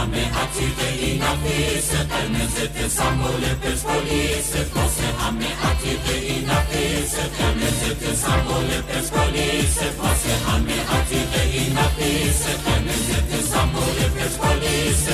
همه عتیق این نفیس، قرمز سمبل پرسپولیس، واسه همه عتیق این نفیس، قرمز سمبل پرسپولیس، واسه همه عتیق این نفیس، قرمز سمبل پرسپولیس.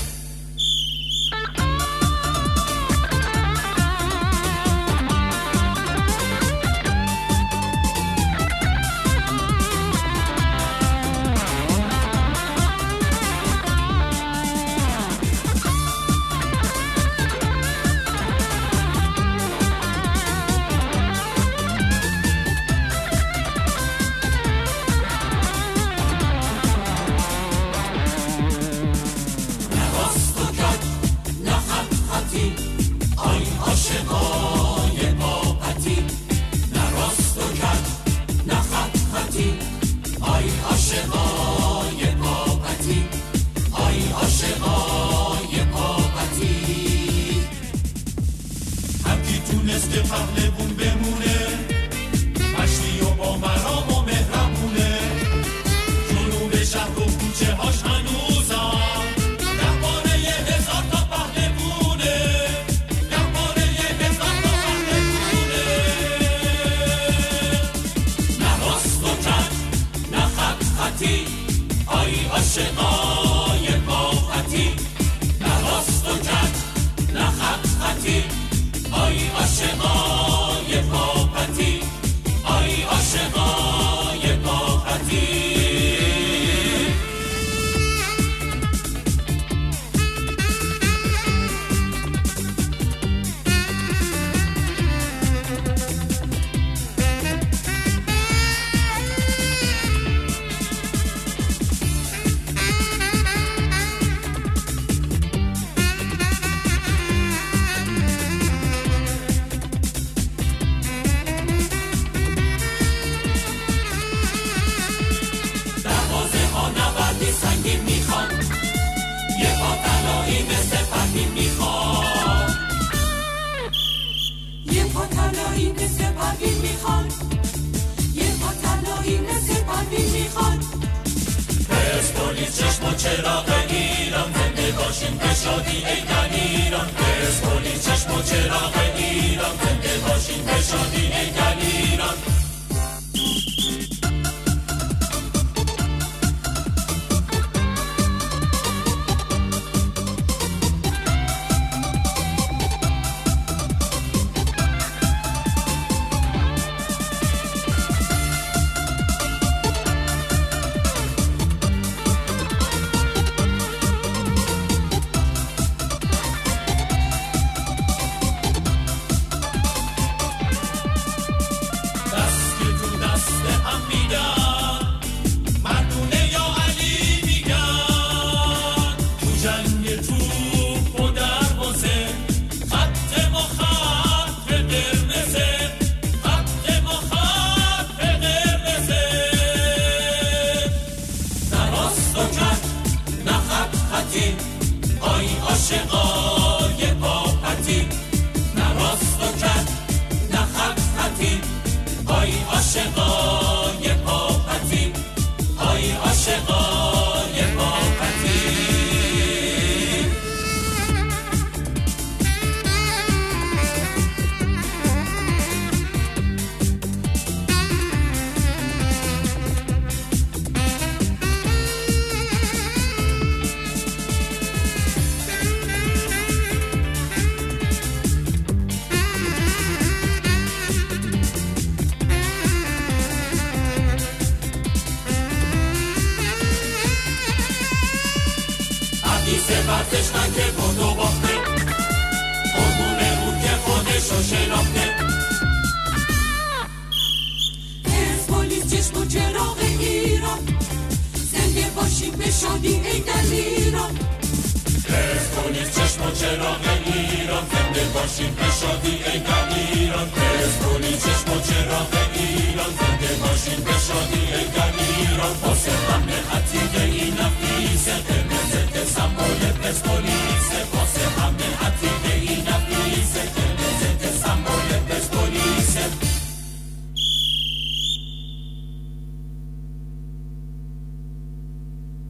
چراغ ایران زنده باشین به شادی ایدن ایران، پرسپولیس چشم و چراغ ایران زنده باشین به شادی ایدن ایران. پرسپولیس چشم و چراغ ایران زنده باشین به شادی ایدن ایران.